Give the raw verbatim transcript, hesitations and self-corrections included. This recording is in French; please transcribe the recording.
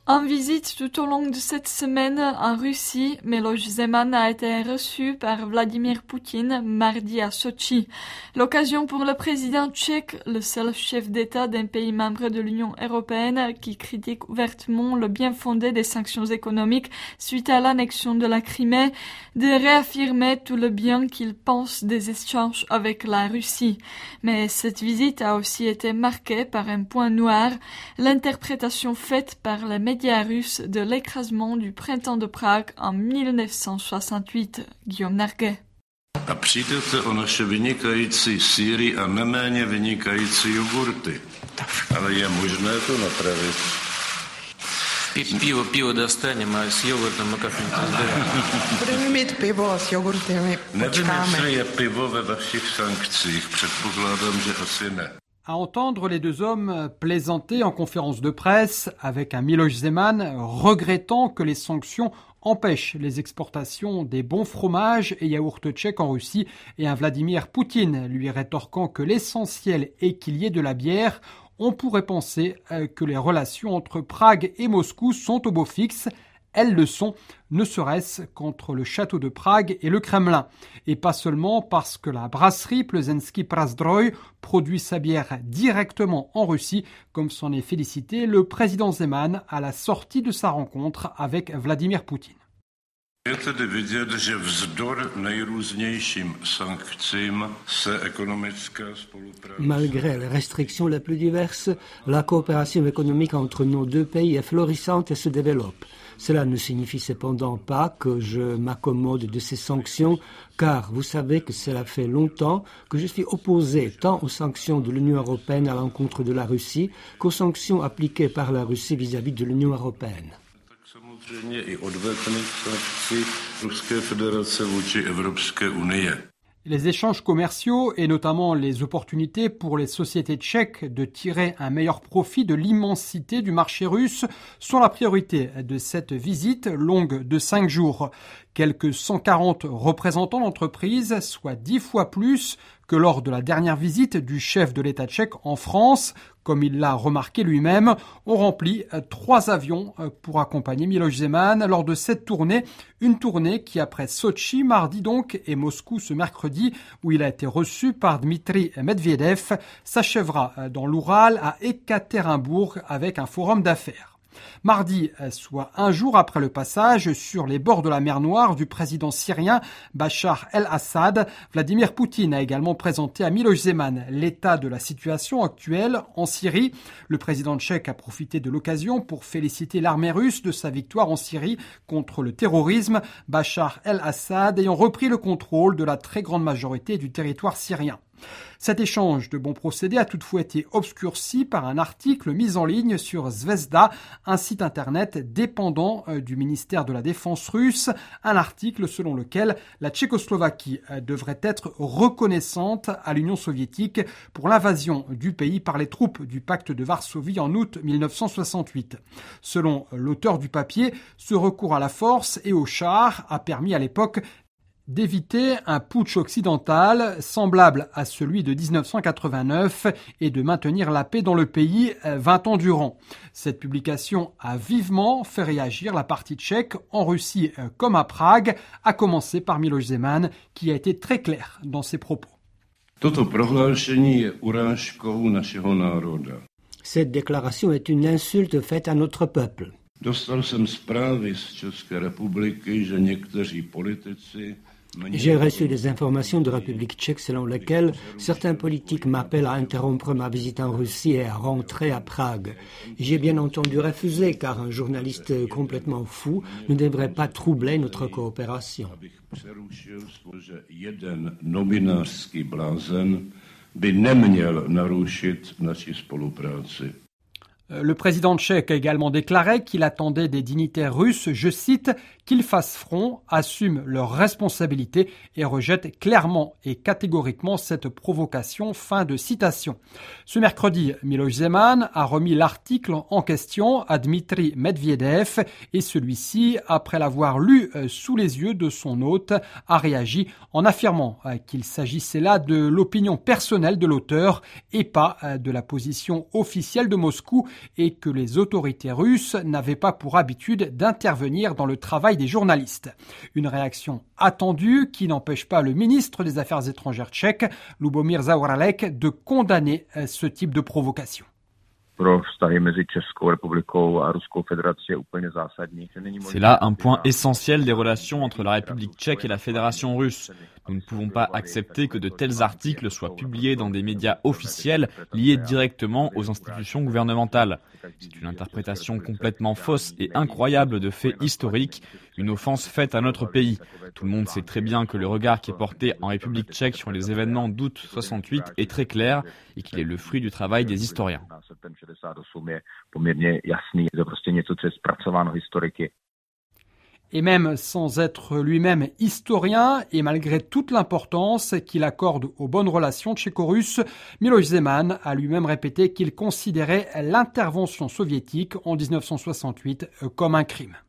En visite tout au long de cette semaine en Russie, Miloš Zeman a été reçu par Vladimir Poutine mardi à Sotchi. L'occasion pour le président tchèque, le seul chef d'État d'un pays membre de l'Union européenne qui critique ouvertement le bien fondé des sanctions économiques suite à l'annexion de la Crimée, de réaffirmer tout le bien qu'il pense des échanges avec la Russie. Mais cette visite a aussi été marquée par un point noir, l'interprétation faite par les médias russe de l'écrasement du printemps de Prague en mille neuf cent soixante-huit. Guillaume Narguet. A přijdete o naše vynikající sýry a neméně vynikající jogurty. Ale je možné to napravit. Pivo, pivo dostaneme, a s jogurtem a как-нибудь разберем. Budeme mít pivo a s jogurtem. Nevím, jestli je pivo ve vašich sankcích. Předpokládám, že asi ne. À entendre les deux hommes plaisanter en conférence de presse avec un Miloš Zeman regrettant que les sanctions empêchent les exportations des bons fromages et yaourts tchèques en Russie et un Vladimir Poutine lui rétorquant que l'essentiel est qu'il y ait de la bière, on pourrait penser que les relations entre Prague et Moscou sont au beau fixe. Elles le sont, ne serait-ce qu'entre le château de Prague et le Kremlin. Et pas seulement parce que la brasserie Plzeňský Prazdroj produit sa bière directement en Russie, comme s'en est félicité le président Zeman à la sortie de sa rencontre avec Vladimir Poutine. Je tedy vidět, že vzdor nejrůznějším sankcím se ekonomická spolupráce. Malgré les restrictions les plus diverses, la coopération économique entre nos deux pays est florissante et se développe. Cela ne signifie cependant pas que je m'accommode de ces sanctions, car vous savez que cela fait longtemps que je suis opposé tant aux sanctions de l'Union européenne à l'encontre de la Russie qu'aux sanctions appliquées par la Russie vis-à-vis de l'Union européenne. Samozřejmě i odvetných sankcí Ruské federace vůči Evropské unii. Les échanges commerciaux et notamment les opportunités pour les sociétés tchèques de tirer un meilleur profit de l'immensité du marché russe sont la priorité de cette visite longue de cinq jours. Quelques cent quarante représentants d'entreprises, soit dix fois plus que lors de la dernière visite du chef de l'État tchèque en France, comme il l'a remarqué lui-même, ont rempli trois avions pour accompagner Miloš Zeman lors de cette tournée. Une tournée qui, après Sotchi, mardi donc, et Moscou ce mercredi, où il a été reçu par Dmitri Medvedev, s'achèvera dans l'Oural à Ekaterinbourg avec un forum d'affaires. Mardi, soit un jour après le passage sur les bords de la mer Noire du président syrien Bachar el-Assad, Vladimir Poutine a également présenté à Miloš Zeman l'état de la situation actuelle en Syrie. Le président tchèque a profité de l'occasion pour féliciter l'armée russe de sa victoire en Syrie contre le terrorisme, Bachar el-Assad ayant repris le contrôle de la très grande majorité du territoire syrien. Cet échange de bons procédés a toutefois été obscurci par un article mis en ligne sur Zvezda, un site internet dépendant du ministère de la Défense russe, un article selon lequel la Tchécoslovaquie devrait être reconnaissante à l'Union soviétique pour l'invasion du pays par les troupes du pacte de Varsovie en août mille neuf cent soixante-huit. Selon l'auteur du papier, ce recours à la force et aux chars a permis à l'époque d'éviter un putsch occidental semblable à celui de dix-neuf cent quatre-vingt-neuf et de maintenir la paix dans le pays vingt ans durant. Cette publication a vivement fait réagir la partie tchèque en Russie comme à Prague, à commencer par Miloš Zeman qui a été très clair dans ses propos. Toto prohlášení je urážkou našeho národa. Cette déclaration est une insulte faite à notre peuple. Dostal jsem zprávy z České republiky, že někteří politici. J'ai reçu des informations de République tchèque selon lesquelles certains politiques m'appellent à interrompre ma visite en Russie et à rentrer à Prague. J'ai bien entendu refusé car un journaliste complètement fou ne devrait pas troubler notre coopération. Jeden novinářský blázen by neměl narušit naši spolupráci. Le président tchèque a également déclaré qu'il attendait des dignitaires russes, je cite, qu'ils fassent front, assument leurs responsabilités et rejettent clairement et catégoriquement cette provocation. Fin de citation. Ce mercredi, Miloš Zeman a remis l'article en question à Dmitri Medvedev et celui-ci, après l'avoir lu sous les yeux de son hôte, a réagi en affirmant qu'il s'agissait là de l'opinion personnelle de l'auteur et pas de la position officielle de Moscou et que les autorités russes n'avaient pas pour habitude d'intervenir dans le travail des journalistes. Une réaction attendue qui n'empêche pas le ministre des Affaires étrangères tchèque, Lubomír Zaorálek, de condamner ce type de provocation. C'est là un point essentiel des relations entre la République tchèque et la Fédération russe. Nous ne pouvons pas accepter que de tels articles soient publiés dans des médias officiels liés directement aux institutions gouvernementales. C'est une interprétation complètement fausse et incroyable de faits historiques, une offense faite à notre pays. Tout le monde sait très bien que le regard qui est porté en République tchèque sur les événements d'août soixante-huit est très clair et qu'il est le fruit du travail des historiens. Et même sans être lui-même historien et malgré toute l'importance qu'il accorde aux bonnes relations tchéco-russes, Miloš Zeman a lui-même répété qu'il considérait l'intervention soviétique en dix-neuf cent soixante-huit comme un crime.